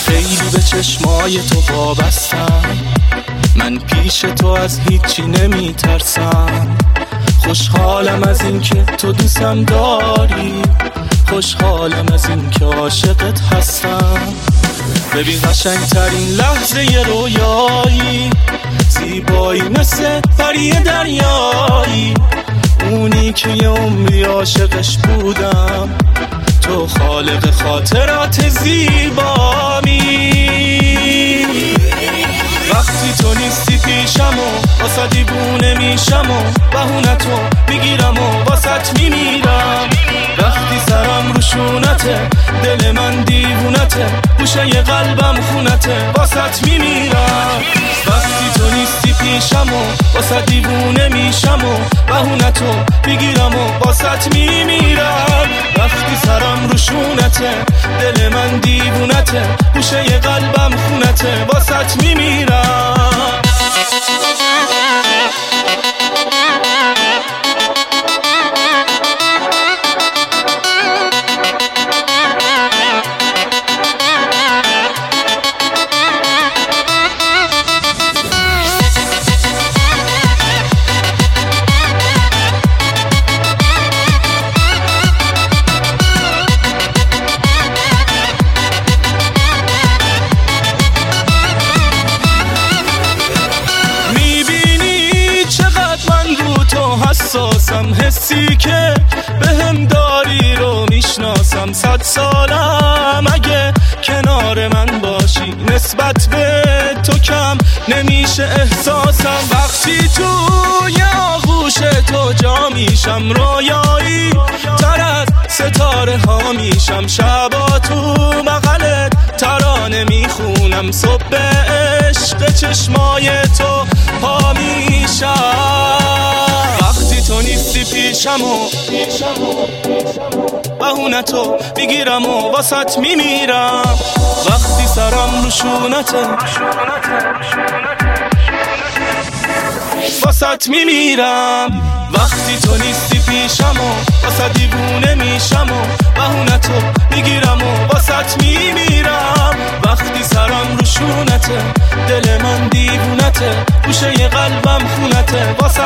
خیلی به چشمای تو وابستم، من پیش تو از هیچی نمی ترسم. خوشحالم از این که تو دوستم داری، خوشحالم از این که عاشقت هستم. ببین قشنگ ترین لحظه رویایی، زیبایی مثل پری دریایی، اونی که یه عمری عاشقش بودم. تو خالق خاطرات زیبامی، وقتی تو نیستی پیشم و واسه دیوونه میشم و بهونتو میگیرم و واسط میمیرم. وقتی سرم رو شونته، دل من دیوونته، گوشه ی قلبم خونته، واسط میمیرم. وقتی تو نیستی پیشم و واسه دیوونه میشم و بهونتو میگیرم و واسط میمیرم. وقتی سرم رو شونته، دل من دیوونته، گوشه ی قلبم خونته، واسط میمیرم. حساسم، حسی که بهم داری رو میشناسم. 100 سالم اگه کنار من باشی، نسبت به تو کم نمیشه احساسم. وقتی توی آغوش تو جا میشم، رویایی تر از ستاره ها میشم. شبا تو بغلت ترانه میخونم، صبح عشق چشمای تو پا میشم. وقتی تو نیستی پیشم و بهونتو میگیرم و واسط میمیرم. وقتی سرم رو شونته، واسط میمیرم. وقتی تو نیستی پیشم و واسه دیوونه میشم و بهونتو میگیرم و واسط میمیرم. وقتی سرم رو شونته، دل من دیوونته، گوشه ی قلبم خونته،